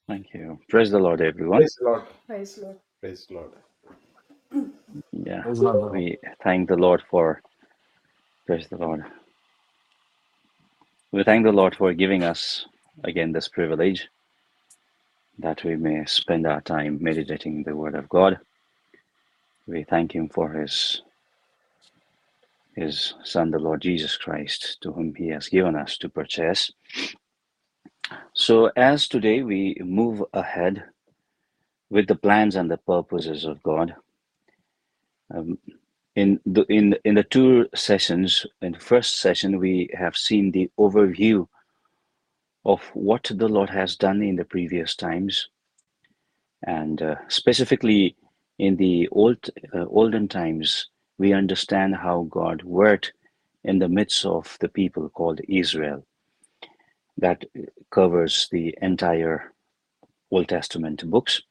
Thank you. Praise the Lord, everyone. Praise the Lord. Praise Lord. Praise the Lord. Yeah, Praise the Lord, brother. we thank the Lord for, praise the Lord. We thank the Lord for giving us again this privilege that we may spend our time meditating the Word of God. We thank Him for His Son, the Lord Jesus Christ, to whom He has given us to purchase. So, as today we move ahead with the plans and the purposes of God, um, in the two sessions, in the first session, we have seen the overview of what the Lord has done in the previous times, and specifically in the olden times, we understand how God worked in the midst of the people called Israel. That covers the entire Old Testament books,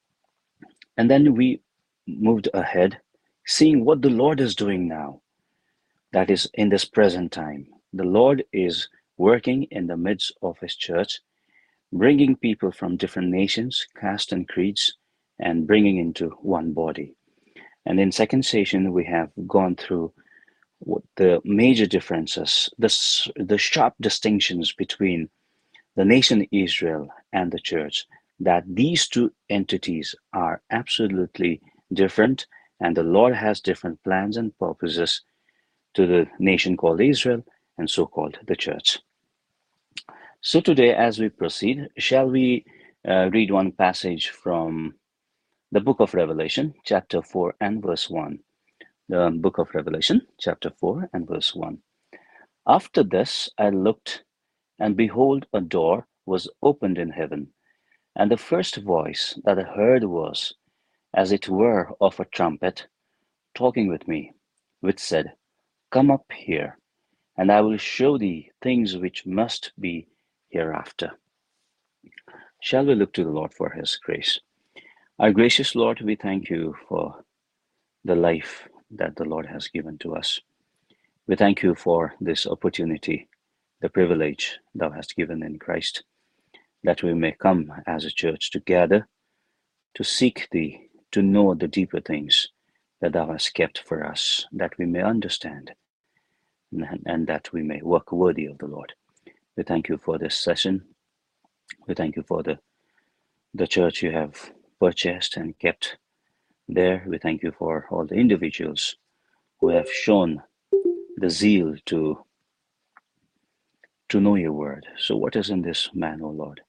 and then we moved ahead, seeing what the Lord is doing now. That is in this present time. The Lord is working in the midst of His church, bringing people from different nations, castes, and creeds, and bringing into one body. And in second session, we have gone through what the major differences, the sharp distinctions between the nation Israel and the church, that these two entities are absolutely different, and the Lord has different plans and purposes to the nation called Israel and so called the church. So today, as we proceed, shall we read one passage from the book of Revelation, chapter 4 and verse 1. The book of Revelation, chapter 4 and verse 1. After this, I looked, and behold, a door was opened in heaven, and the first voice that I heard was, as it were, of a trumpet, talking with me, which said, Come up here, and I will show thee things which must be hereafter. Shall we look to the Lord for His grace? Our gracious Lord, we thank you for the life that the Lord has given to us. We thank you for this opportunity, the privilege thou hast given in Christ, that we may come as a church together to seek thee, to know the deeper things that thou hast kept for us, that we may understand and that we may work worthy of the Lord. We thank you for this session. We thank you for the church you have purchased and kept there. We thank you for all the individuals who have shown the zeal to know your word. So what is in this man, O Lord?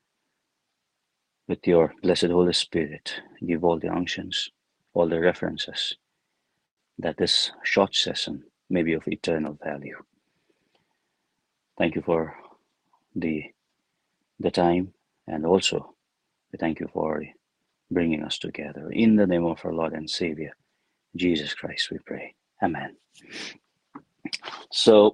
With your blessed Holy Spirit, give all the unctions, all the references, that this short session may be of eternal value. Thank you for the time, and also we thank you for bringing us together. In the name of our Lord and Savior, Jesus Christ, we pray. Amen. So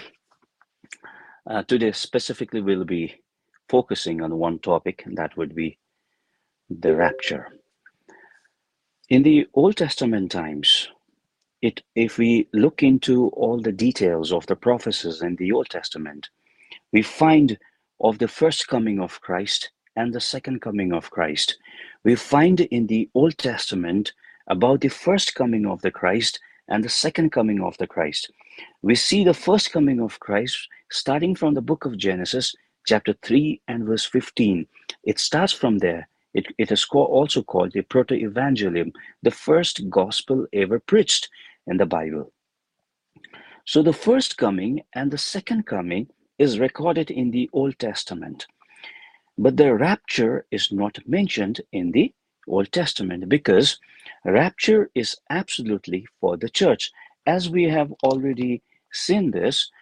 today specifically we'll be focusing on one topic, and that would be the rapture. In the Old Testament times, if we look into all the details of the prophecies in the Old Testament, we find of the first coming of Christ and the second coming of Christ. We find in the Old Testament about the first coming of the Christ and the second coming of the Christ. We see the first coming of Christ starting from the book of Genesis, chapter 3 and verse 15. It starts from there. It is also called the proto-evangelium, the first gospel ever preached in the Bible. So the first coming and the second coming is recorded in the Old Testament. But the rapture is not mentioned in the Old Testament, because rapture is absolutely for the church, as we have already seen this,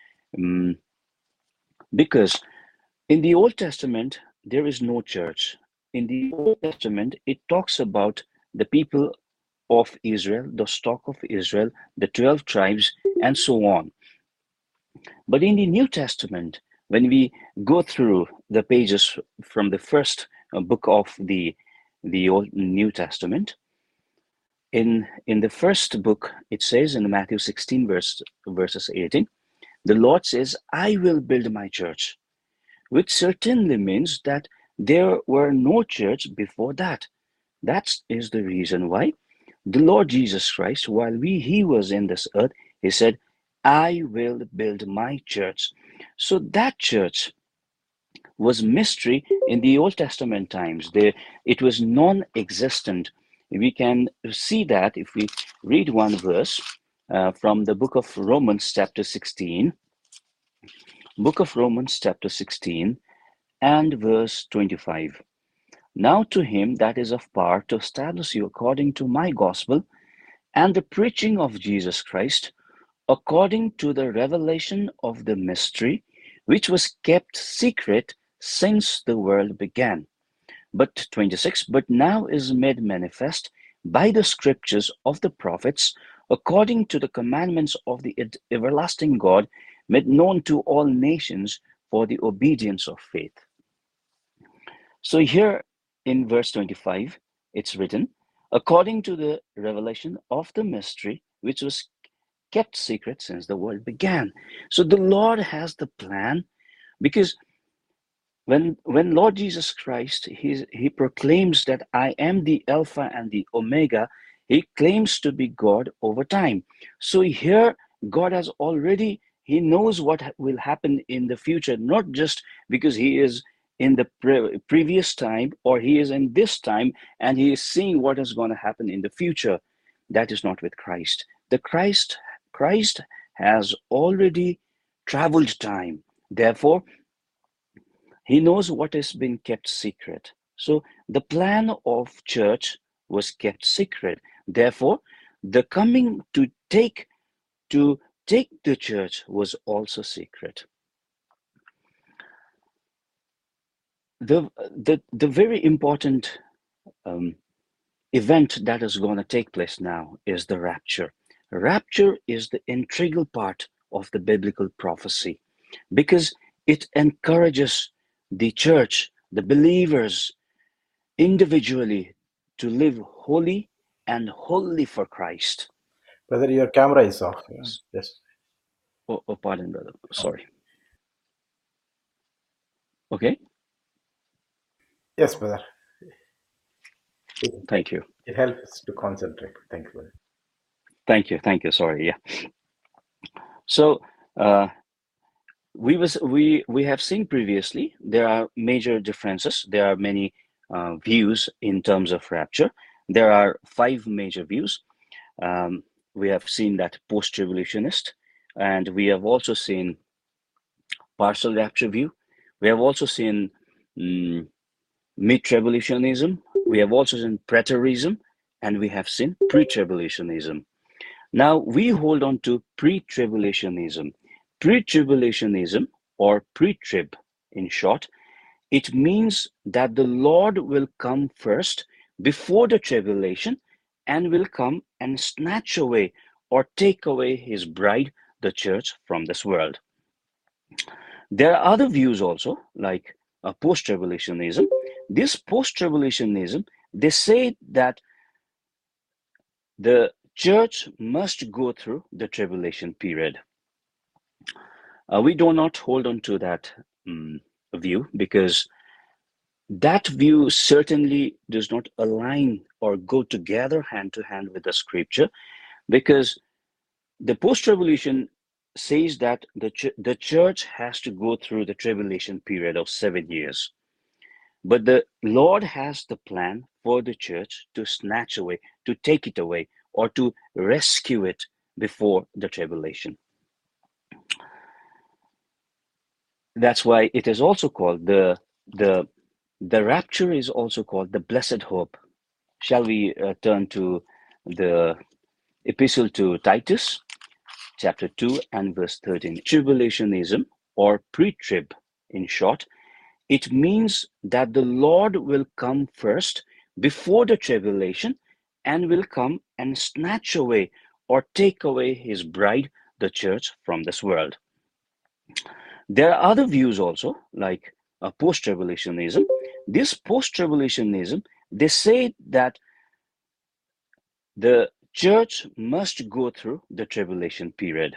because in the Old Testament there is no church. In the Old Testament it talks about the people of Israel, the stock of Israel, the 12 tribes, and so on. But in the New Testament, when we go through the pages from the first book of the Old New Testament, in the first book, it says in Matthew 16, verses 18, the Lord says, I will build my church, which certainly means that There were no church before that. That is the reason why the Lord Jesus Christ, while he was in this earth, he said, I will build my church. So that church was mystery in the Old Testament times. It was non-existent. We can see that if we read one verse from the book of Romans chapter 16, book of Romans chapter 16 and verse 25. Now to him that is of power to establish you according to my gospel and the preaching of Jesus Christ, according to the revelation of the mystery, which was kept secret since the world began. But 26, but now is made manifest by the scriptures of the prophets, according to the commandments of the everlasting God, made known to all nations for the obedience of faith. So here in verse 25, it's written, according to the revelation of the mystery, which was kept secret since the world began. So the Lord has the plan, because when Lord Jesus Christ, he proclaims that I am the Alpha and the Omega, he claims to be God over time. So here God has already, he knows what will happen in the future, not just because he is in the previous time or he is in this time and he is seeing what is going to happen in the future. That is not with Christ. The Christ has already traveled time. Therefore, he knows what has been kept secret. So the plan of church was kept secret. Therefore, the coming to take the church was also secret. The very important event that is going to take place now is the rapture. Rapture is the integral part of the biblical prophecy because it encourages the church, the believers, individually to live holy and wholly for Christ. Brother, your camera is off. Yeah? Yes. Oh, pardon, brother. Sorry. Okay. Yes, brother. Thank you. It helps to concentrate. Thank you, brother. Thank you. Thank you. Sorry. Yeah. So we have seen previously there are major differences. There are many views in terms of rapture. There are 5 major views. We have seen that post-tribulationist, and we have also seen partial rapture view. We have also seen mid-tribulationism. We have also seen preterism, and we have seen pre-tribulationism. Now we hold on to pre-tribulationism. Pre-tribulationism, or pre-trib in short, it means that the Lord will come first before the tribulation and will come and snatch away or take away his bride, the church, from this world. There are other views also, like post-tribulationism. This post-tribulationism, they say that the church must go through the tribulation period. We do not hold on to that view because that view certainly does not align or go together hand to hand with the scripture, because the post-tribulation says that the church has to go through the tribulation period of 7 years. But the Lord has the plan for the church to snatch away, to take it away, or to rescue it before the tribulation. That's why it is also called the rapture is also called the blessed hope. Shall we turn to the epistle to Titus, chapter 2 and verse 13. Tribulationism, or pre-trib in short, it means that the Lord will come first before the tribulation and will come and snatch away or take away his bride, the church, from this world. There are other views also, like post-tribulationism. This post-tribulationism, they say that the church must go through the tribulation period.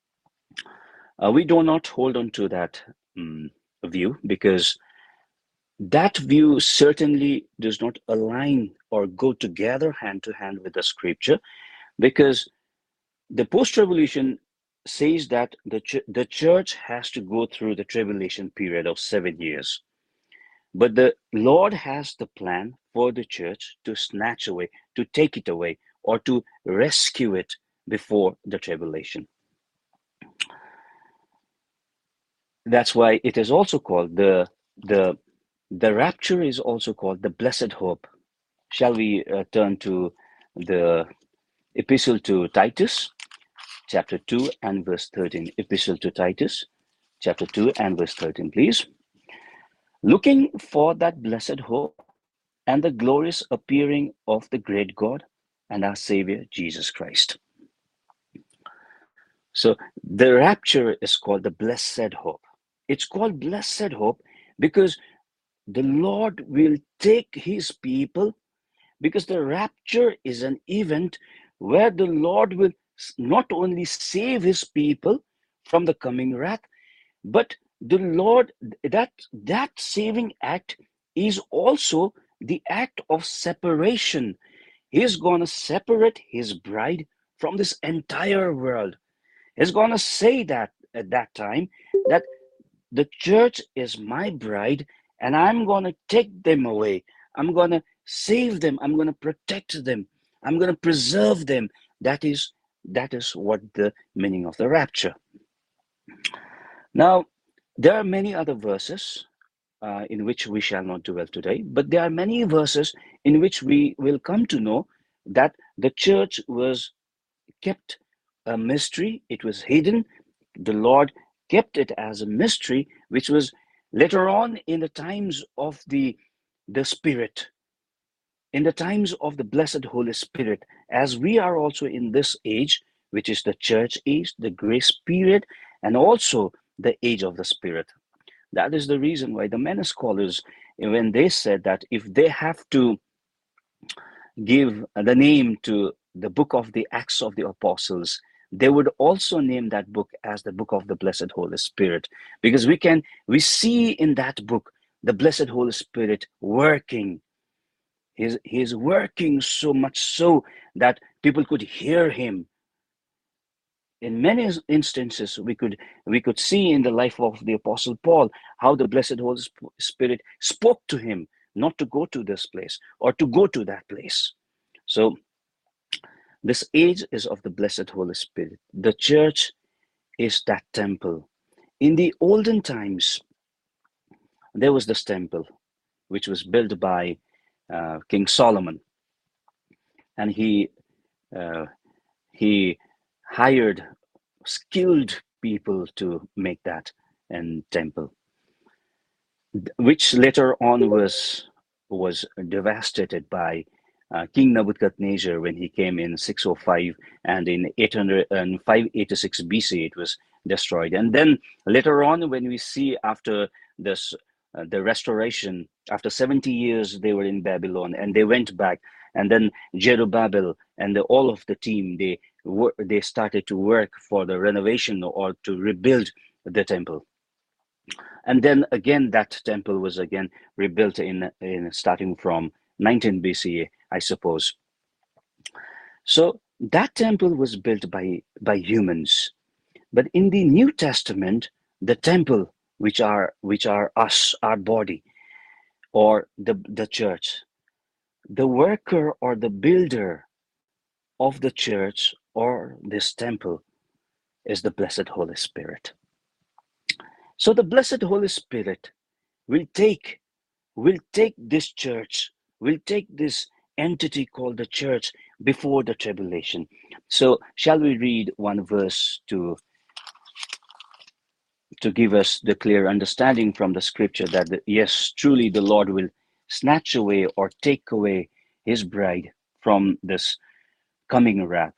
We do not hold on to that view because That view certainly does not align or go together hand to hand with the scripture, because the post-tribulation says that the church has to go through the tribulation period of 7 years. But the Lord has the plan for the church to snatch away, to take it away, or to rescue it before the tribulation. That's why it is also called the rapture is also called the blessed hope. Shall we turn to the epistle to Titus, chapter 2 and verse 13? Epistle to Titus, chapter 2 and verse 13, please. Looking for that blessed hope and the glorious appearing of the great God and our Savior, Jesus Christ. So the rapture is called the blessed hope. It's called blessed hope because the Lord will take his people, because the rapture is an event where the Lord will not only save his people from the coming wrath, but the Lord, that saving act is also the act of separation. He's going to separate his bride from this entire world. He's going to say that at that time, that the church is my bride, and I'm going to take them away. I'm going to save them. I'm going to protect them. I'm going to preserve them. That is what the meaning of the rapture. Now, there are many other verses in which we shall not dwell today, but there are many verses in which we will come to know that the church was kept a mystery. It was hidden. The Lord kept it as a mystery, which was later on in the times of the Spirit, in the times of the blessed Holy Spirit, as we are also in this age, which is the church age, the grace period, and also the age of the Spirit. That is the reason why the many scholars, when they said that if they have to give the name to the book of the Acts of the Apostles, they would also name that book as the book of the Blessed Holy Spirit, because we see in that book the Blessed Holy Spirit working. He's working so much so that people could hear him. In many instances, we could see in the life of the Apostle Paul how the Blessed Holy Spirit spoke to him not to go to this place or to go to that place. So this age is of the Blessed Holy Spirit. The church is that temple. In the olden times, there was this temple which was built by King Solomon, and uh, he hired skilled people to make that temple, which later on was devastated by King Nebuchadnezzar when he came in 605, and in 586 BC it was destroyed. And then later on, when we see after this the restoration, after 70 years they were in Babylon and they went back, and then Zerubbabel and all of the team, they started to work for the renovation or to rebuild the temple. And then again, that temple was again rebuilt in starting from 19 BC, I suppose. So that temple was built by humans. But in the New Testament, the temple, which are us, our body, or the church, the worker or the builder of the church or this temple is the Blessed Holy Spirit. So the Blessed Holy Spirit will take this church, will take this entity called the church before the tribulation. So shall we read one verse to give us the clear understanding from the scripture that yes, truly the Lord will snatch away or take away his bride from this coming wrath.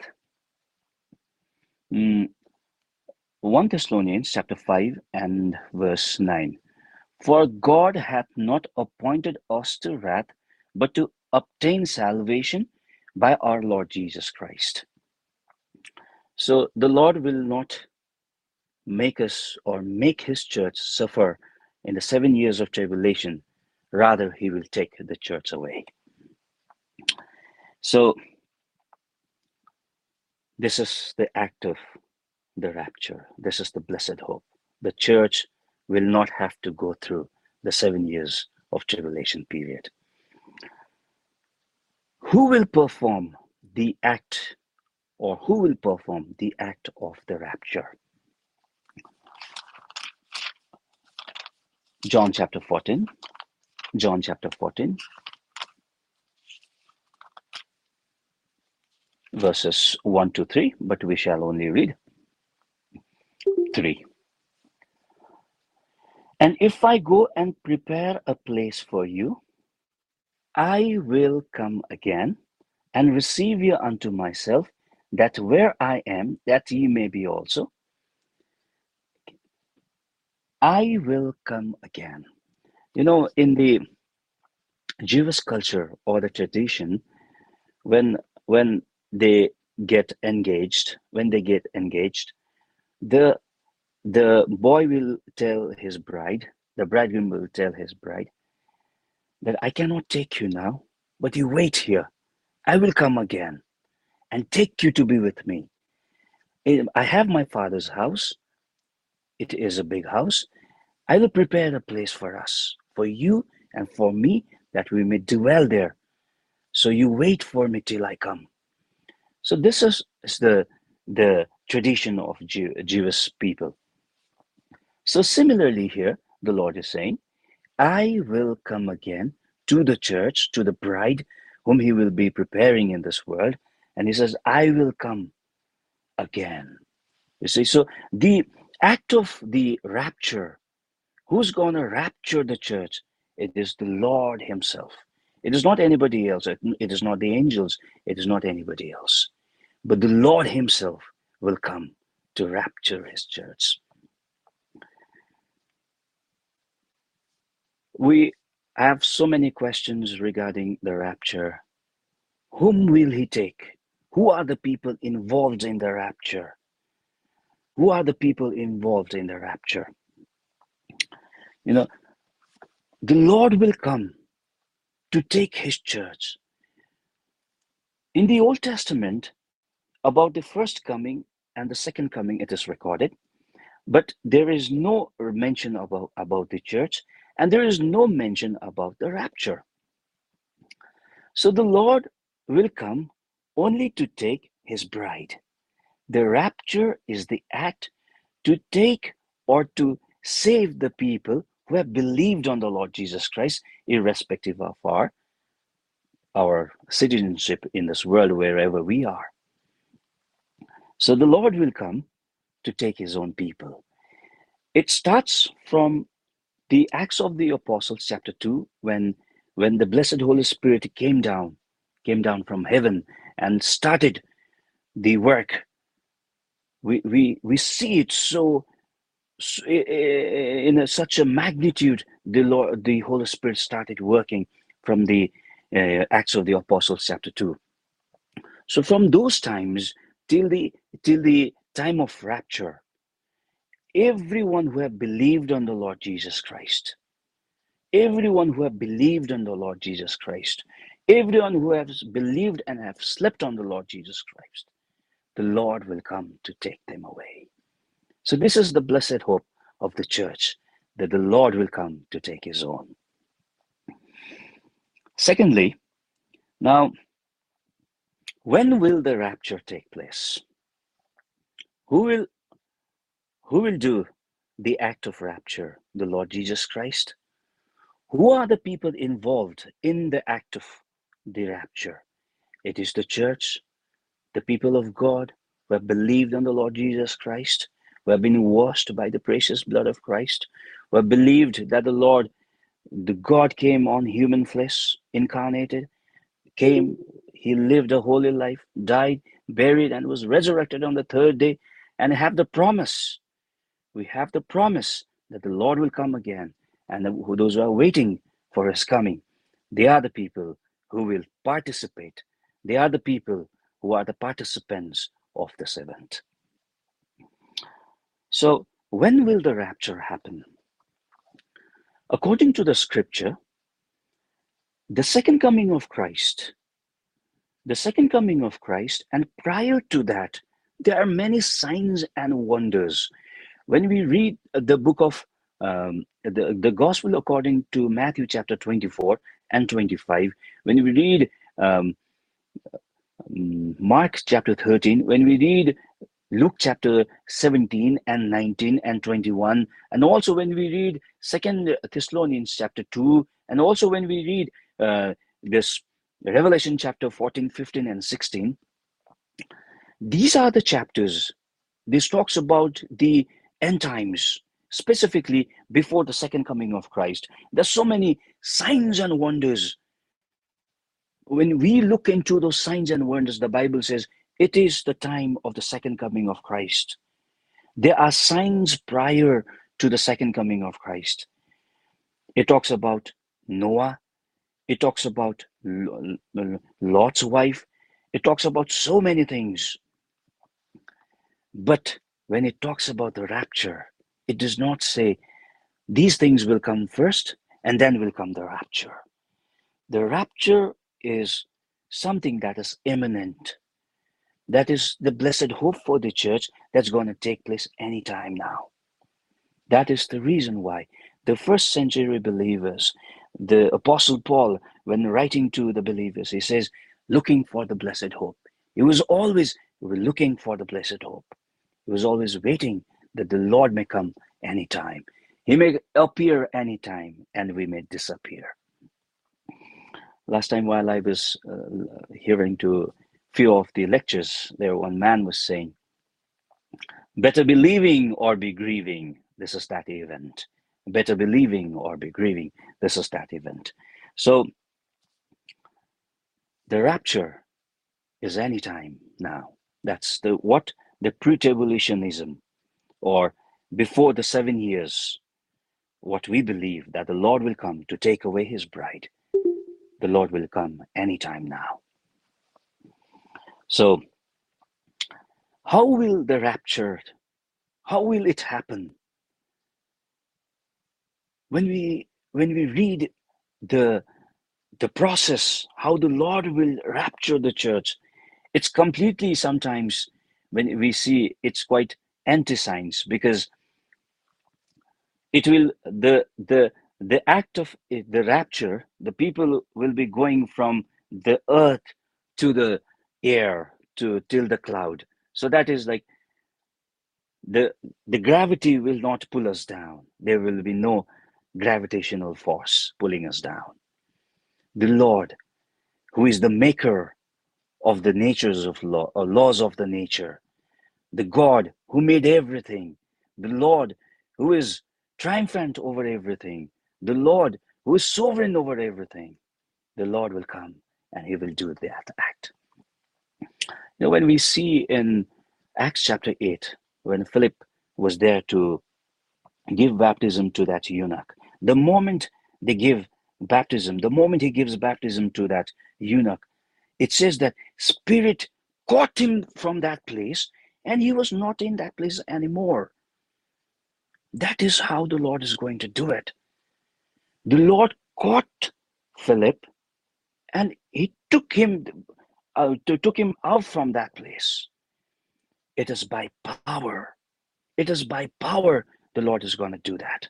1 Thessalonians chapter 5 and verse 9. For God hath not appointed us to wrath, but to obtain salvation by our Lord Jesus Christ. So the Lord will not make us or make his church suffer in the 7 years of tribulation Rather, he will take the church away. So this is the act of the rapture. This is the blessed hope. The church will not have to go through the 7 years of tribulation period. Who will perform the act, or who will perform the act of the rapture? John chapter 14, verses 1 to 3, but we shall only read 3. And if I go and prepare a place for you, I will come again and receive you unto myself, that where I am, that ye may be also. I will come again. You know, in the Jewish culture or the tradition, when they get engaged, the boy will tell his bride, the bridegroom will tell his bride, that I cannot take you now, but you wait here. I will come again and take you to be with me. I have my father's house. It is a big house. I will prepare a place for us, for you and for me, that we may dwell there. So you wait for me till I come. So this is the tradition of Jewish people. So similarly here, the Lord is saying, I will come again to the church, to the bride, whom he will be preparing in this world. And he says, I will come again. You see, so the act of the rapture, who's going to rapture the church? It is the Lord himself. It is not anybody else. It is not the angels. It is not anybody else. But the Lord himself will come to rapture his church. We have so many questions regarding the rapture. Whom will he take? Who are the people involved in the rapture? Who are the people involved in the rapture? You know, the Lord will come to take his church. In the Old Testament, about the first coming and the second coming, it is recorded, but there is no mention about the church, and there is no mention about the rapture. So the Lord will come only to take his bride. The rapture is the act to take or to save the people who have believed on the Lord Jesus Christ, irrespective of our citizenship in this world, wherever we are. So the Lord will come to take his own people. It starts from the Acts of the Apostles, chapter 2, when the blessed Holy Spirit came down from heaven and started the work. We see it so in such a magnitude. The Holy Spirit started working from the Acts of the Apostles, chapter 2. So from those times till the time of rapture, everyone who have believed on the Lord Jesus Christ, everyone who have believed on the Lord Jesus Christ, everyone who has believed and have slept on the Lord Jesus Christ, the Lord will come to take them away. So this is the blessed hope of the church, that the Lord will come to take his own. Secondly, now, when will the rapture take place? Who will do the act of rapture? The Lord Jesus Christ? Who are the people involved in the act of the rapture? It is the church, the people of God who have believed on the Lord Jesus Christ, who have been washed by the precious blood of Christ, who have believed that the God came on human flesh, incarnated, came, he lived a holy life, died, buried, and was resurrected on the third day, and have the promise. We have the promise that the Lord will come again, and those who are waiting for his coming, they are the people who will participate. They are the people who are the participants of this event. So, when will the rapture happen? According to the scripture, The second coming of Christ, and prior to that, there are many signs and wonders. When we read the book of the Gospel according to Matthew chapter 24 and 25, when we read Mark chapter 13, when we read Luke chapter 17 and 19 and 21, and also when we read Second Thessalonians chapter 2, and also when we read this Revelation chapter 14, 15, and 16, these are the chapters. This talks about the end times, specifically before the second coming of Christ. There's so many signs and wonders. When we look into those signs and wonders, the Bible says it is the time of the second coming of Christ. There are signs prior to the second coming of Christ. It talks about Noah. It talks about Lot's wife. It talks about so many things. But when it talks about the rapture, it does not say these things will come first and then will come the rapture. The rapture is something that is imminent. That is the blessed hope for the church that's going to take place anytime now. That is the reason why the first century believers, the Apostle Paul, when writing to the believers, he says, looking for the blessed hope. He was always looking for the blessed hope. He was always waiting that the Lord may come anytime. He may appear anytime and we may disappear. Last time while I was hearing to few of the lectures, there one man was saying, better believing or be grieving, this is that event. Better believing or be grieving, this is that event. So the rapture is anytime now. That's the pre-tribulationism, or before the 7 years, what we believe that the Lord will come to take away his bride. The Lord will come anytime now. So how will the rapture, how will it happen? When we read the process, how the Lord will rapture the church, it's completely, sometimes when we see, it's quite anti-science, because it will, the act of the rapture, the people will be going from the earth to the air, till the cloud. So that is like the gravity will not pull us down. There will be no gravitational force pulling us down. The Lord, who is the maker of the natures of law, or laws of the nature, the God who made everything, the Lord who is triumphant over everything, the Lord who is sovereign over everything, the Lord will come and he will do that act. You know, when we see in Acts chapter 8, when Philip was there to give baptism to that eunuch, the moment they give baptism, the moment he gives baptism to that eunuch, it says that Spirit caught him from that place and he was not in that place anymore. That is how the Lord is going to do it. The Lord caught Philip and he took him out from that place. It is by power. It is by power the Lord is going to do that.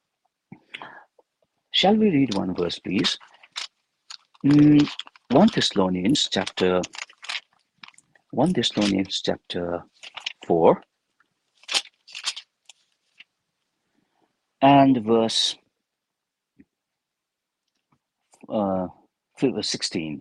Shall we read one verse, please? 1 Thessalonians chapter 4 and verse 16.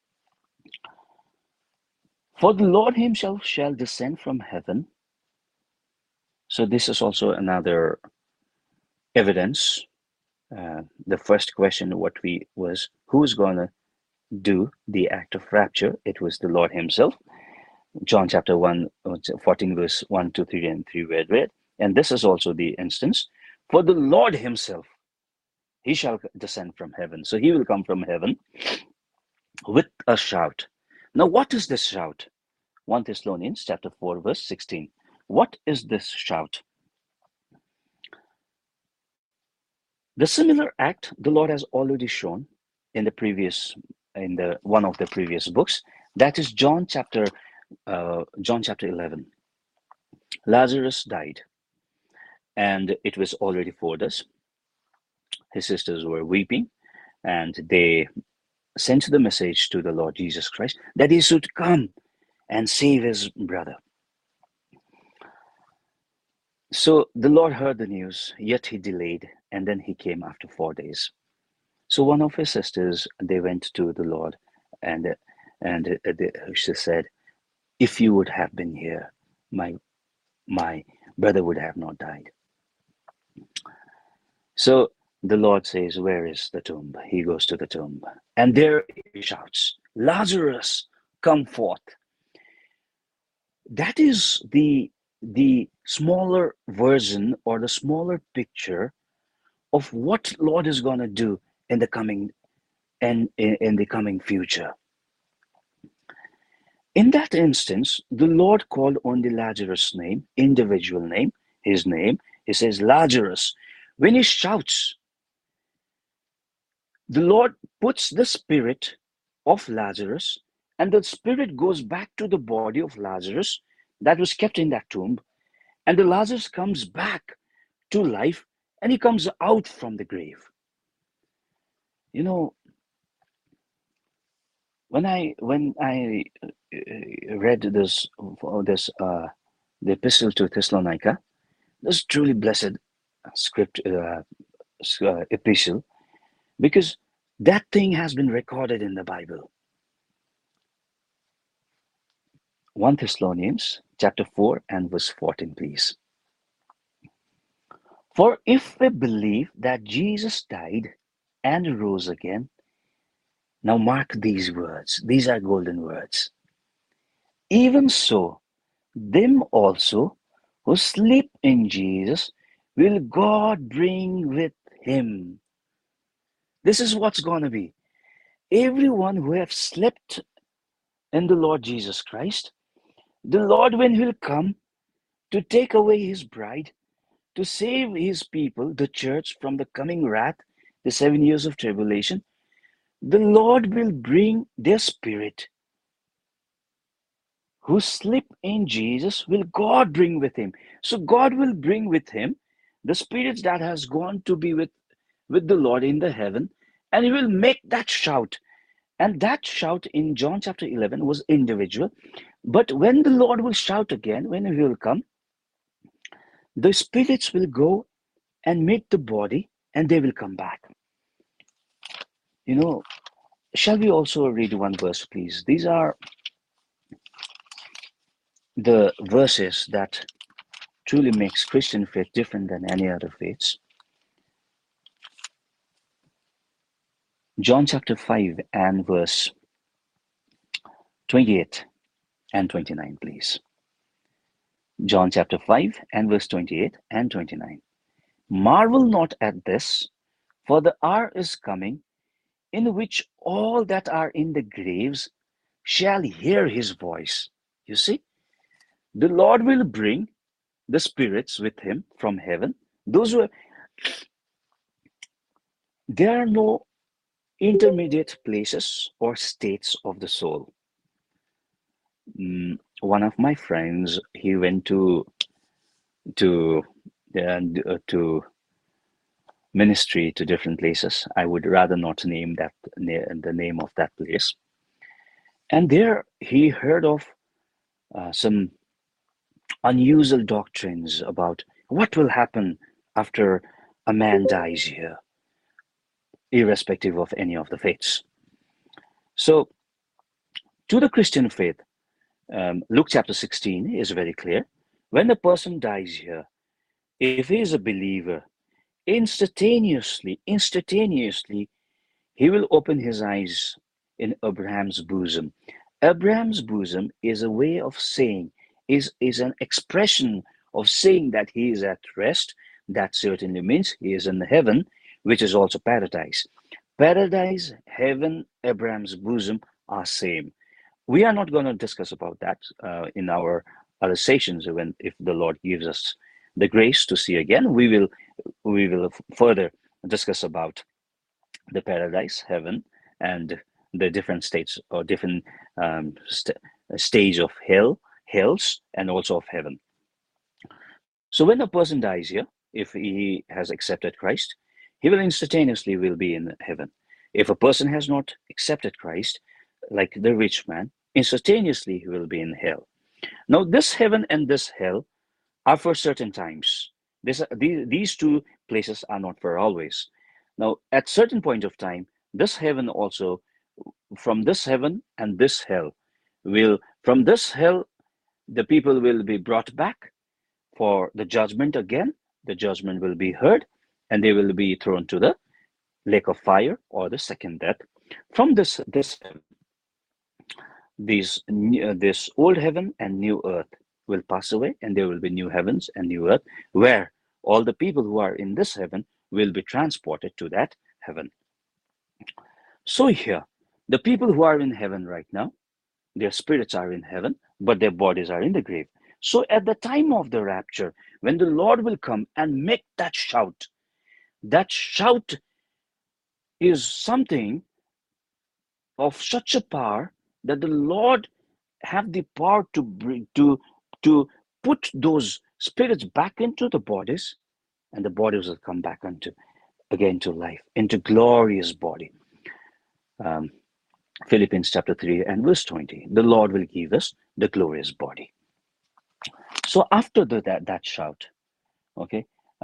For the Lord himself shall descend from heaven. So this is also another evidence. The first question was who's going to do the act of rapture? It was the Lord himself. John chapter 14 verse 1, 2, 3 and 3 were read. And this is also the instance. For the Lord himself, he shall descend from heaven. So he will come from heaven with a shout. Now what is this shout? 1 Thessalonians chapter 4 verse 16. What is this shout? The similar act the Lord has already shown in the one of the previous books. That is John chapter 11. Lazarus died, and it was already 4 days. His sisters were weeping, and they sent the message to the Lord Jesus Christ that he should come and save his brother. So the Lord heard the news, yet he delayed, and then he came after 4 days. So one of his sisters, they went to the Lord, and she said, "If you would have been here, my brother would have not died." So the Lord says, "Where is the tomb?" He goes to the tomb, and there he shouts, "Lazarus, come forth." That is the smaller version or the smaller picture of what Lord is going to do in the coming and in the coming future. In that instance, the Lord called on the Lazarus name, individual name, his name. He says, "Lazarus." When he shouts, the Lord puts the spirit of Lazarus, and the spirit goes back to the body of Lazarus that was kept in that tomb, and the Lazarus comes back to life, and he comes out from the grave. You know, when I read the epistle to Thessalonica, this truly blessed script epistle, because that thing has been recorded in the Bible. 1 Thessalonians chapter 4 and verse 14, please. "For if we believe that Jesus died and rose again," now mark these words, these are golden words, "even so, them also who sleep in Jesus will God bring with him." This is what's going to be. Everyone who have slept in the Lord Jesus Christ, the Lord, when he will come to take away his bride, to save his people, the church, from the coming wrath, the 7 years of tribulation, the Lord will bring their spirit. Who sleep in Jesus will God bring with him. So God will bring with him the spirits that has gone to be with the Lord in the heaven, and he will make that shout. And that shout in John chapter 11 was individual. But when the Lord will shout again, when he will come, the spirits will go and meet the body, and they will come back. You know, shall we also read one verse, please? These are the verses that truly makes Christian faith different than any other faiths. John chapter 5 and verse 28 and 29, please. John chapter 5 and verse 28 and 29. "Marvel not at this, for the hour is coming in which all that are in the graves shall hear his voice." You see, the Lord will bring the spirits with him from heaven. Those who there are no intermediate places or states of the soul. One of my friends, he went to ministry to different places. I would rather not name the name of that place. And there he heard of some unusual doctrines about what will happen after a man dies here, irrespective of any of the faiths. So, to the Christian faith, Luke chapter 16 is very clear. When a person dies here, if he is a believer, instantaneously, he will open his eyes in Abraham's bosom. Abraham's bosom is a way of saying, is an expression of saying that he is at rest. That certainly means he is in heaven, which is also paradise. Paradise, heaven, Abraham's bosom are same. We are not going to discuss about that in our other sessions. If the Lord gives us the grace to see again, we will further discuss about the paradise, heaven, and the different states or different stage of hells, and also of heaven. So when a person dies here, if he has accepted Christ, he will instantaneously will be in heaven. If a person has not accepted Christ, like the rich man, instantaneously he will be in hell. Now, this heaven and this hell are for certain times. These two places are not for always. Now, at certain point of time, this heaven also, from this heaven and this hell, from this hell, the people will be brought back for the judgment again. The judgment will be heard, and they will be thrown to the lake of fire or the second death. From this this old heaven and new earth will pass away, and there will be new heavens and new earth, where all the people who are in this heaven will be transported to that heaven. So here, the people who are in heaven right now, their spirits are in heaven, but their bodies are in the grave. So at the time of the rapture, when the Lord will come and make that shout is something of such a power that the Lord have the power to bring to put those spirits back into the bodies, and the bodies will come back again to life, into glorious body. Philippians chapter 3 and verse 20. The Lord will give us the glorious body. So after that shout, okay,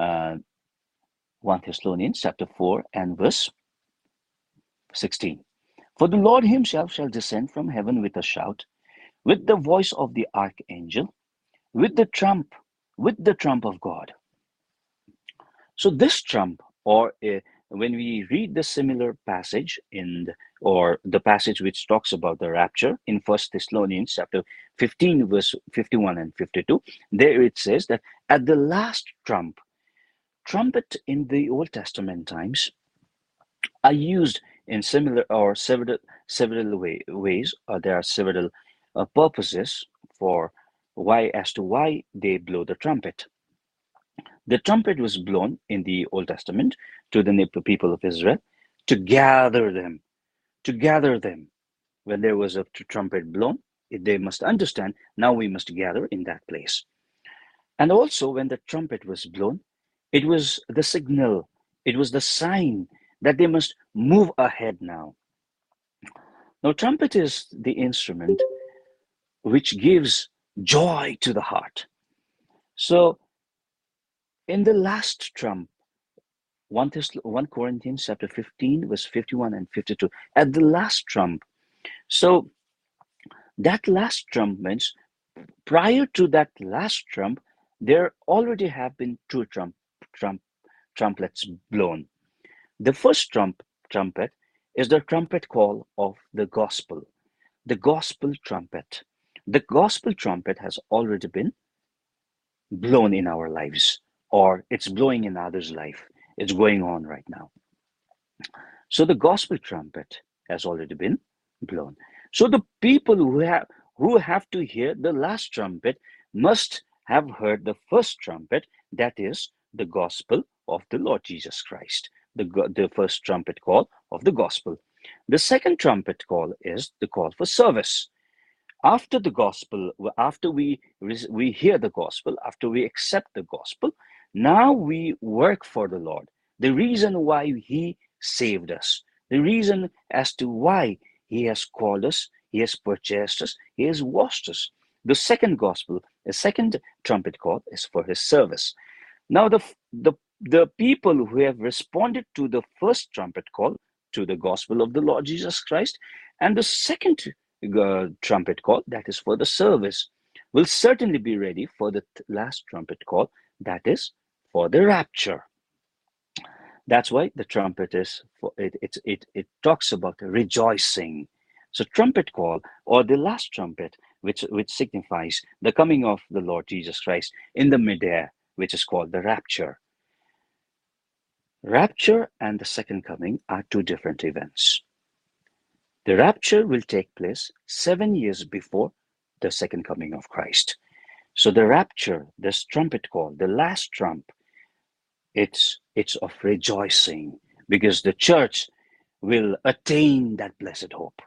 1 Thessalonians chapter 4 and verse 16. For the Lord himself shall descend from heaven with a shout, with the voice of the archangel, with the trump of God. So this trump, or when we read the similar passage or the passage which talks about the rapture in 1 Thessalonians chapter 15 verse 51 and 52, there it says that at the last trumpet in the Old Testament times are used in similar or several ways. There are several purposes for why they blow the trumpet. The trumpet was blown in the Old Testament to the people of Israel to gather them. When there was a trumpet blown, they must understand, now we must gather in that place. And also when the trumpet was blown, it was the signal, it was the sign that they must move ahead now. Now, trumpet is the instrument which gives joy to the heart. So in the last trump, 1 Corinthians chapter 15, verse 51 and 52, at the last trump. So that last trump means prior to that last trump, there already have been two trumpets blown. The first trumpet is the trumpet call of the gospel trumpet. The gospel trumpet has already been blown in our lives, or it's blowing in others' life. It's going on right now. So the gospel trumpet has already been blown. So the people who have to hear the last trumpet must have heard the first trumpet, that is the gospel of the Lord Jesus Christ, the first trumpet call of the gospel. The second trumpet call is the call for service. After the gospel, after we hear the gospel, after we accept the gospel, now we work for the Lord. The reason why he saved us, the reason as to why he has called us, he has purchased us, he has washed us. The second trumpet call is for his service. Now the people who have responded to the first trumpet call, to the gospel of the Lord Jesus Christ, and the second trumpet call, that is for the service, will certainly be ready for the last trumpet call, that is for the rapture. That's why the trumpet is for it. It talks about rejoicing. So trumpet call, or the last trumpet, which signifies the coming of the Lord Jesus Christ in the midair, which is called the rapture. Rapture and the second coming are two different events. The rapture will take place 7 years before the second coming of Christ. So the rapture, this trumpet call, the last trump, it's of rejoicing, because the church will attain that blessed hope.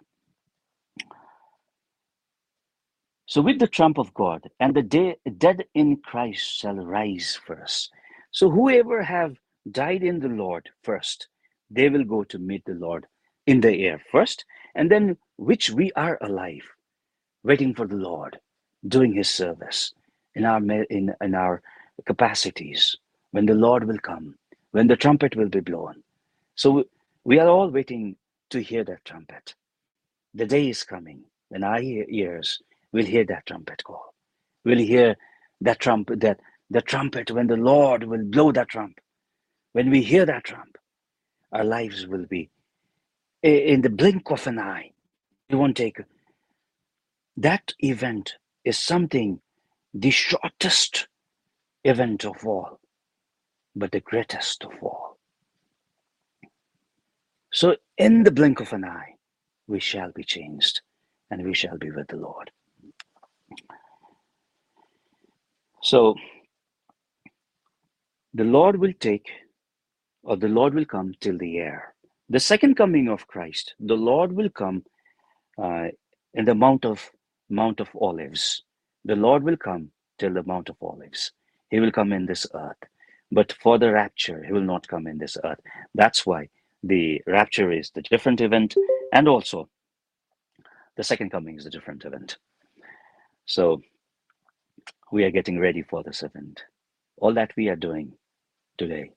So with the trump of God, and the dead in Christ shall rise first. So whoever have died in the Lord first, they will go to meet the Lord in the air first, and then which we are alive, waiting for the Lord, doing his service in our capacities, when the Lord will come, when the trumpet will be blown. So we are all waiting to hear that trumpet. The day is coming when our ears will hear that trumpet call. We'll hear that trumpet, that the trumpet when the Lord will blow that trump. When we hear that trump, our lives will be in the blink of an eye. It won't take. That event is something, the shortest event of all, but the greatest of all. So in the blink of an eye, we shall be changed and we shall be with the Lord. So the Lord will come till the air. The second coming of Christ, the Lord will come in the Mount of Olives. The Lord will come till the Mount of Olives. He will come in this earth. But for the rapture, he will not come in this earth. That's why the rapture is the different event, and also the second coming is a different event. So we are getting ready for this event. All that we are doing today,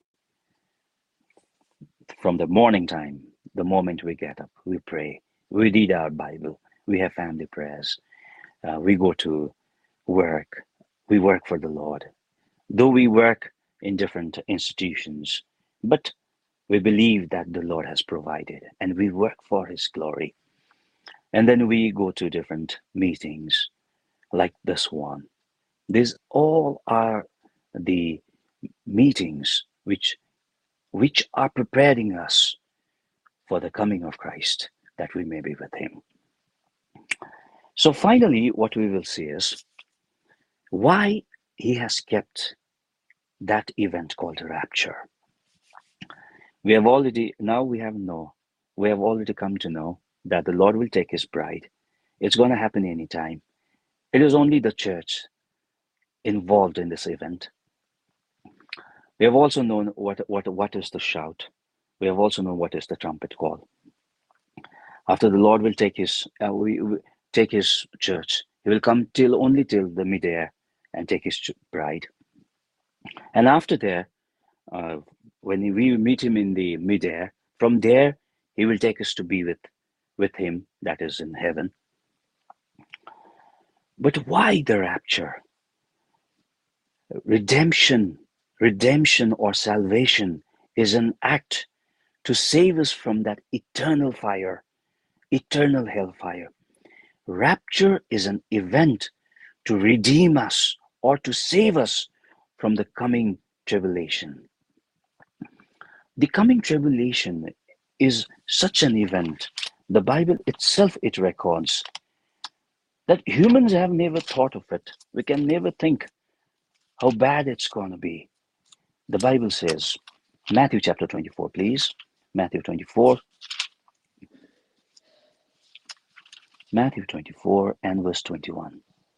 from the morning time, the moment we get up, we pray, we read our Bible, we have family prayers, we go to work, we work for the Lord. Though we work in different institutions, but we believe that the Lord has provided and we work for his glory. And then we go to different meetings like this one. These all are the meetings which are preparing us for the coming of Christ, that we may be with him. So finally, what we will see is why he has kept that event called rapture. We have already come to know that the Lord will take his bride. It's going to happen anytime. It is only the church involved in this event. We have also known what is the shout. We have also known what is the trumpet call. After the Lord will take his church, he will come only till the midair and take his bride. And after there, when we meet him in the midair, from there he will take us to be with him, that is in heaven. But why the rapture? Redemption or salvation is an act to save us from that eternal fire, eternal hellfire. Rapture is an event to redeem us or to save us from the coming tribulation. The coming tribulation is such an event. The Bible itself, it records that humans have never thought of it. We can never think how bad it's going to be. The Bible says, Matthew chapter 24, please. Matthew 24 and verse 21.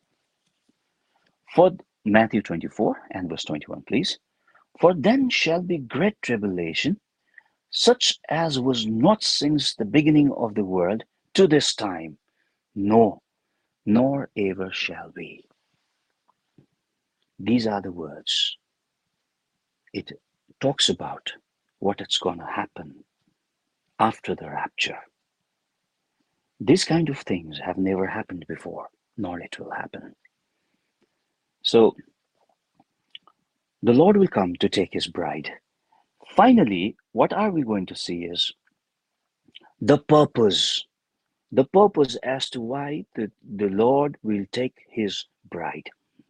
For Matthew 24 and verse 21, please. For then shall be great tribulation, such as was not since the beginning of the world to this time, no, nor ever shall be. These are the words. It talks about what it's going to happen after the rapture. These kind of things have never happened before, nor it will happen. So the Lord will come to take his bride. Finally, what are we going to see is the purpose as to why the Lord will take his bride.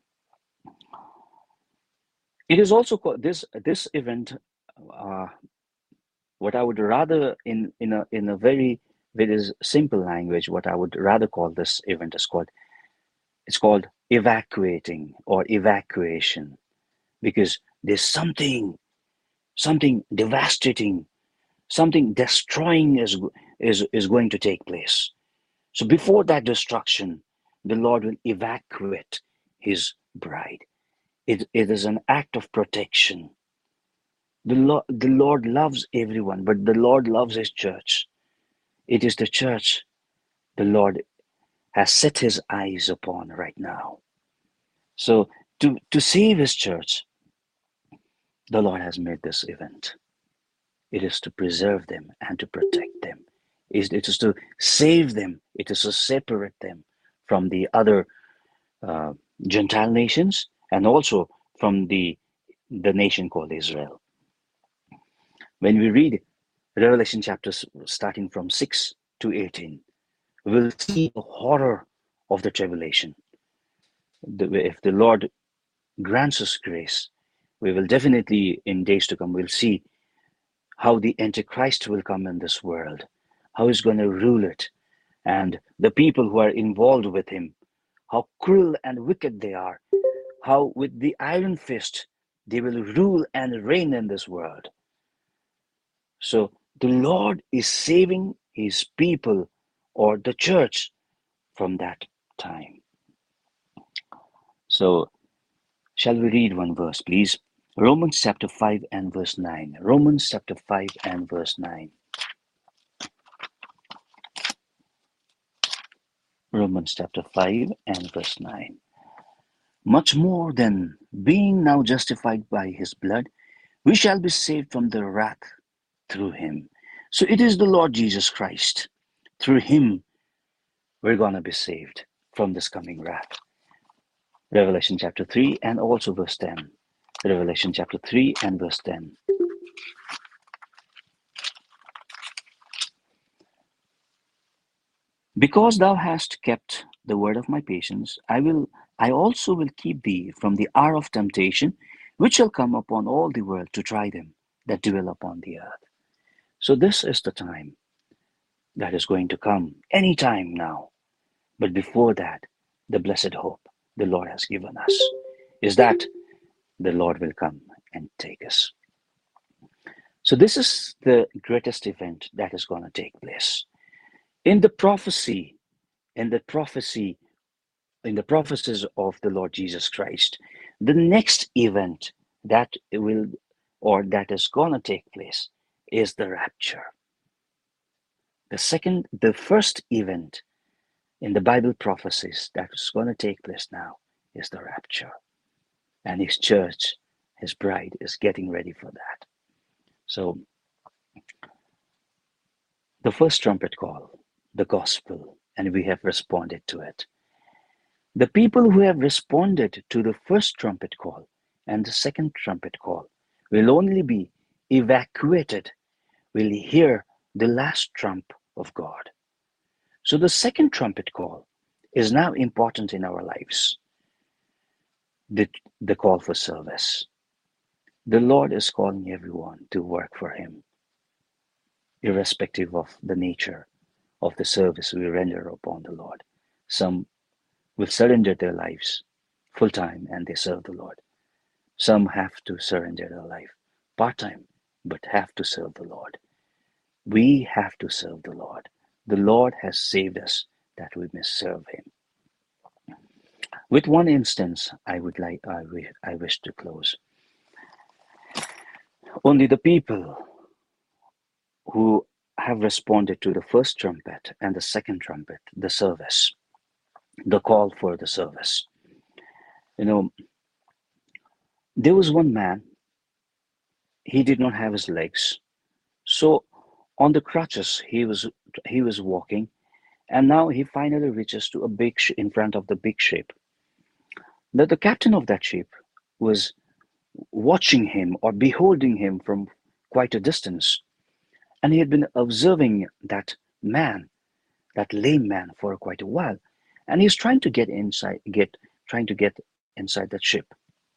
It is also called this event, what I would rather in a very simple language, what I would rather call this event is called evacuating or evacuation, because there's something devastating, something destroying is going to take place. So before that destruction, the Lord will evacuate his bride. It is an act of protection. The Lord loves everyone, but the Lord loves his church. It is the church the Lord has set his eyes upon right now. So to save his church, the Lord has made this event. It is to preserve them and to protect them. It is to save them. It is to separate them from the other Gentile nations and also from the nation called Israel. When we read Revelation chapters starting from 6 to 18, we will see the horror of the tribulation. If the Lord grants us grace, we will definitely, in days to come, we'll see how the Antichrist will come in this world, how he's going to rule it, and the people who are involved with him, how cruel and wicked they are, how with the iron fist they will rule and reign in this world. So the Lord is saving his people or the church from that time. So shall we read one verse, please? Romans chapter 5 and verse 9. Romans chapter 5 and verse 9. Romans chapter 5 and verse 9. Much more than being now justified by his blood, we shall be saved from the wrath through him. So it is the Lord Jesus Christ. Through him, we're going to be saved from this coming wrath. Revelation chapter 3 and also verse 10. Revelation chapter 3 and verse 10. Because thou hast kept the word of my patience, I also will keep thee from the hour of temptation, which shall come upon all the world to try them that dwell upon the earth. So this is the time that is going to come, any time now. But before that, the blessed hope the Lord has given us is that the Lord will come and take us. So this is the greatest event that is going to take place. In the prophecies of the Lord Jesus Christ, the next event that is going to take place is the rapture. The first event in the Bible prophecies that is going to take place now is the rapture. And his church, his bride, is getting ready for that. So the first trumpet call, the gospel, and we have responded to it. The people who have responded to the first trumpet call and the second trumpet call will only be evacuated, will hear the last trump of God. So the second trumpet call is now important in our lives. The call for service. The Lord is calling everyone to work for him, irrespective of the nature of the service we render upon the Lord. Some will surrender their lives full time and they serve the Lord. Some have to surrender their life part time, but have to serve the Lord. We have to serve the Lord. The Lord has saved us that we may serve him. With one instance, I wish to close. Only the people who have responded to the first trumpet and the second trumpet, the service, the call for the service. There was one man, he did not have his legs. So on the crutches, he was walking, and now he finally reaches to in front of the big ship. The captain of that ship was watching him or beholding him from quite a distance. And he had been observing that man, that lame man, for quite a while. And he's trying to get inside that ship.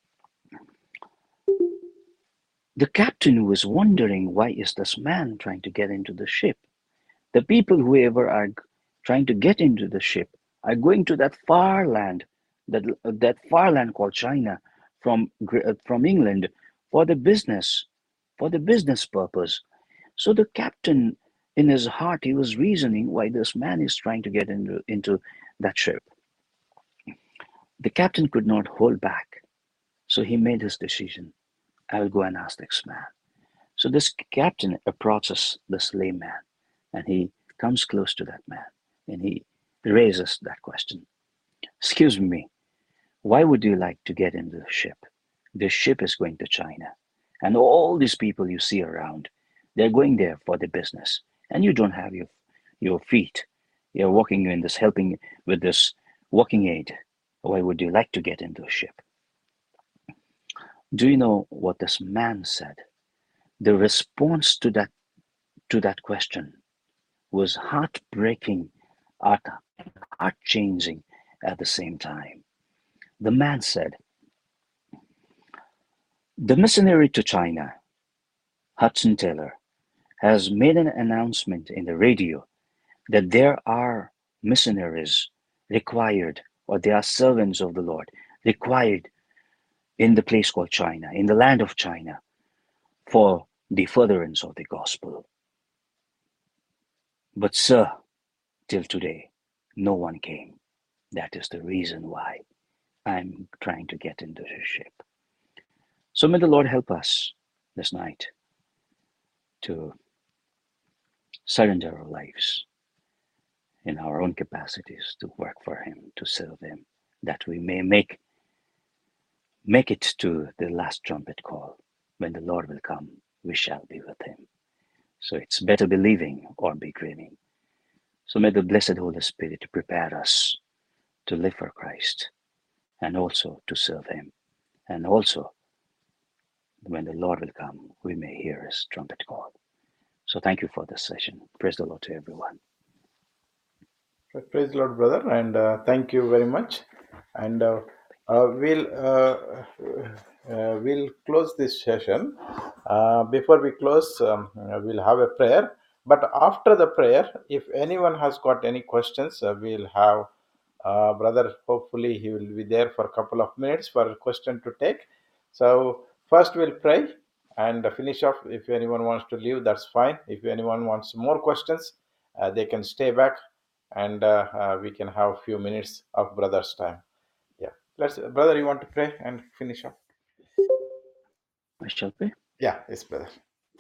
The captain was wondering, why is this man trying to get into the ship? The people, whoever are trying to get into the ship, are going to that far land, that far land called China, from England, for the business purpose. So the captain, in his heart, he was reasoning why this man is trying to get into that ship. The captain could not hold back. So he made his decision. I will go and ask this man. So this captain approaches this layman and he comes close to that man and he raises that question. Excuse me, why would you like to get into the ship? The ship is going to China. And all these people you see around, they're going there for the business. And you don't have your feet. You're walking in this, helping with this walking aid. Why would you like to get into a ship? Do you know what this man said? The response to that question was heartbreaking, heart-changing at the same time. The man said, the missionary to China, Hudson Taylor, has made an announcement in the radio that there are missionaries required, or there are servants of the Lord required in the place called China, in the land of China, for the furtherance of the gospel. But, sir, till today, no one came. That is the reason why I'm trying to get into the ship. So may the Lord help us this night to surrender our lives in our own capacities to work for Him, to serve Him, that we may make it to the last trumpet call. When the Lord will come, we shall be with Him. So it's better believing or be dreaming. So may the blessed Holy Spirit prepare us to live for Christ and also to serve Him. And also, when the Lord will come, we may hear His trumpet call. So thank you for this session. Praise the Lord to everyone. Praise the Lord, brother, and thank you very much. And we'll close this session. Before we close, we'll have a prayer. But after the prayer, if anyone has got any questions, we'll have brother. Hopefully, he will be there for a couple of minutes for a question to take. So first, we'll pray and finish off. If anyone wants to leave, that's fine. If anyone wants more questions, they can stay back and we can have a few minutes of brother's time. Yeah, let's, brother, you want to pray and finish up? I shall pray. Yeah, yes, brother.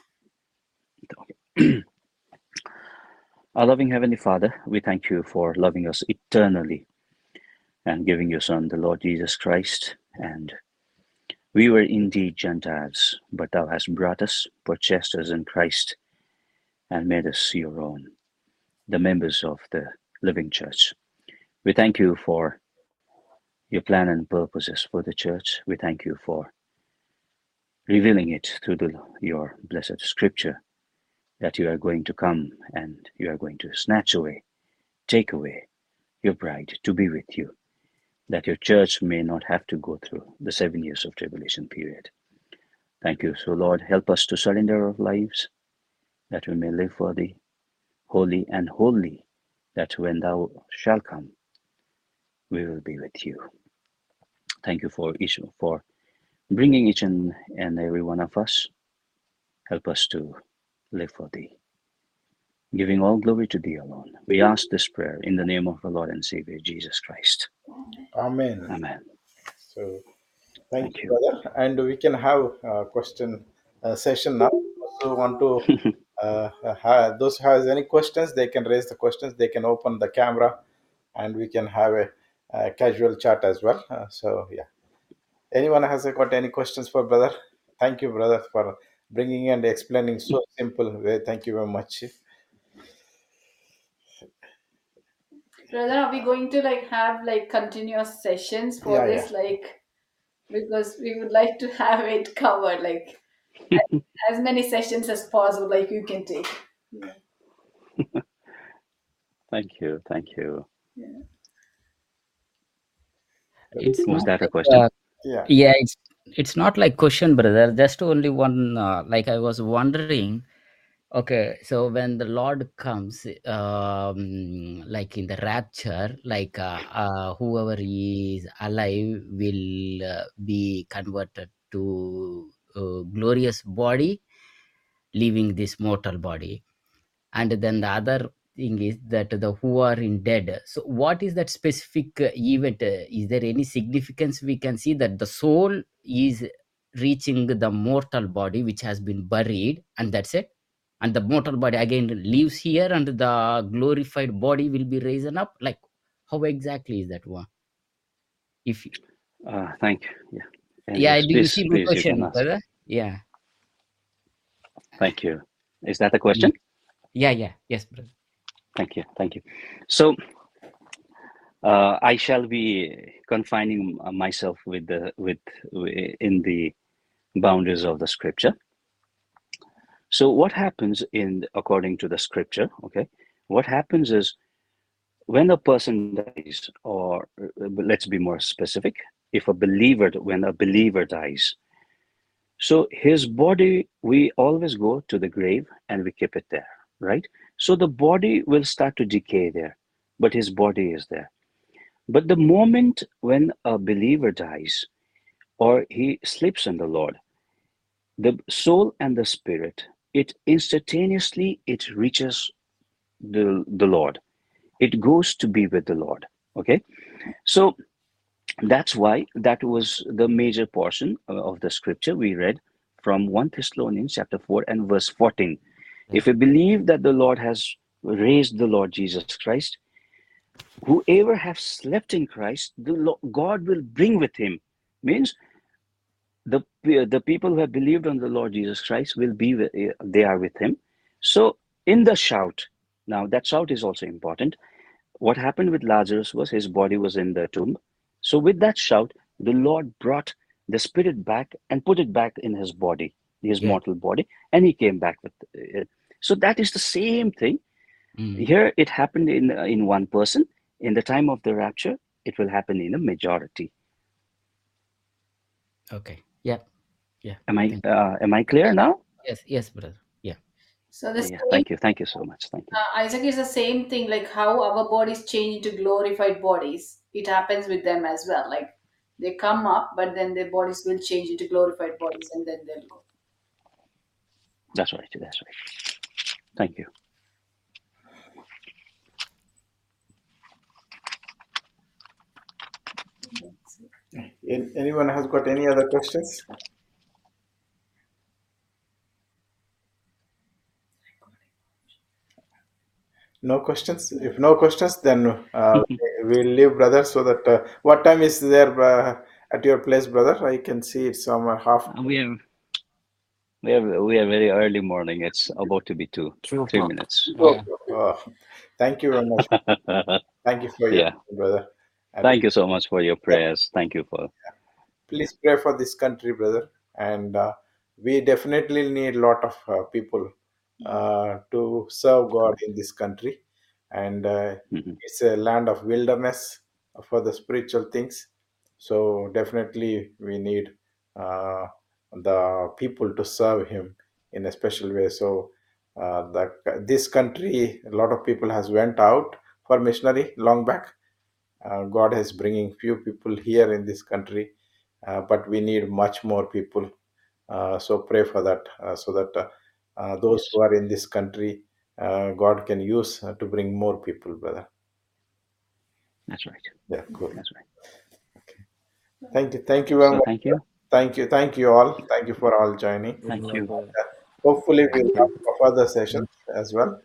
Okay. Our loving Heavenly Father, we thank you for loving us eternally and giving your Son, the Lord Jesus Christ. And we were indeed Gentiles, but thou hast brought us, purchased us in Christ, and made us your own, the members of the living church. We thank you for your plan and purposes for the church. We thank you for revealing it through your blessed scripture, that you are going to come and you are going to snatch away, take away your bride to be with you, that your church may not have to go through the 7 years of tribulation period. Thank you. So, Lord, help us to surrender our lives, that we may live for thee, holy and holy, that when thou shalt come, we will be with you. Thank you for bringing each and every one of us. Help us to live for thee, giving all glory to thee alone. We ask this prayer in the name of our Lord and Savior, Jesus Christ. Amen. Amen. So thank Thank you, you. brother. And we can have a question session now. Also want to those who has any questions, they can raise the questions. They can open the camera, and we can have a casual chat as well. So yeah, anyone has got any questions for brother? Thank you, brother, for bringing and explaining so simple way. Thank you very much. Brother, are we going to like have like continuous sessions for Yeah, yeah. this? Like, because we would like to have it covered, like as many sessions as possible, like you can take. Yeah. Thank you. Thank you. Yeah. It's Was not that a like question? Yeah. yeah, it's not like question, brother. Just only one. Like I was wondering. Okay, so when the Lord comes, like in the rapture, like whoever is alive will be converted to glorious body, leaving this mortal body. And then the other thing is that the who are in dead. So what is that specific event? Is there any significance we can see that the soul is reaching the mortal body which has been buried, and that's it? And the mortal body again lives here, and the glorified body will be risen up? Like, how exactly is that one? If Thank you. Yeah. yeah, Andrews, do you see my please, you can question, ask. brother? Yeah. Thank you. Is that a question? Yeah. Yes, brother. Thank you. So I shall be confining myself in the boundaries of the scripture. So what happens according to the scripture? Okay, what happens is when a person dies, or let's be more specific, when a believer dies, so his body, we always go to the grave and we keep it there, right? So the body will start to decay there, but his body is there. But the moment when a believer dies or he sleeps in the Lord, the soul and the spirit, it instantaneously it reaches the Lord. It goes to be with the Lord. Okay, so that's why that was the major portion of the scripture we read from 1 Thessalonians chapter 4 and verse 14. If we believe that the Lord has raised the Lord Jesus Christ, whoever has slept in Christ, God will bring with him. Means the people who have believed on the Lord Jesus Christ will be they are with him. So in the shout, now that shout is also important. What happened with Lazarus was his body was in the tomb. So with that shout, the Lord brought the spirit back and put it back in his body, his mortal body, and he came back with it. So that is the same thing. Here it happened in one person. In the time of the rapture, it will happen in a majority. Okay. Yeah. Am I clear now? Yes, brother. Yeah. So the Yeah. same, Thank you so much. Thank you. Isaac, is the same thing like how our bodies change into glorified bodies. It happens with them as well. Like they come up, but then their bodies will change into glorified bodies, and then they'll go. That's right. Thank you. Anyone has got any other questions? No questions? If no questions, then we'll leave, brother, so that what time is there at your place, brother? I can see it's somewhere half. We are very early morning. It's about to be 3 minutes. Oh, thank you very much. Thank you for your Yeah. brother. And Thank you so much for your prayers. Thank you for. please pray for this country, brother. And we definitely need a lot of people to serve God in this country. And it's a land of wilderness for the spiritual things. So definitely we need the people to serve Him in a special way. So this country, a lot of people has went out for missionary long back. God is bringing few people here in this country, but we need much more people. So pray for that, so that those Yes. who are in this country, God can use to bring more people, brother. That's right. Yeah, cool. That's right. Thank you very So much. thank you. Thank you all. Thank you for all joining. Thank you. Hopefully, we'll have further sessions as well.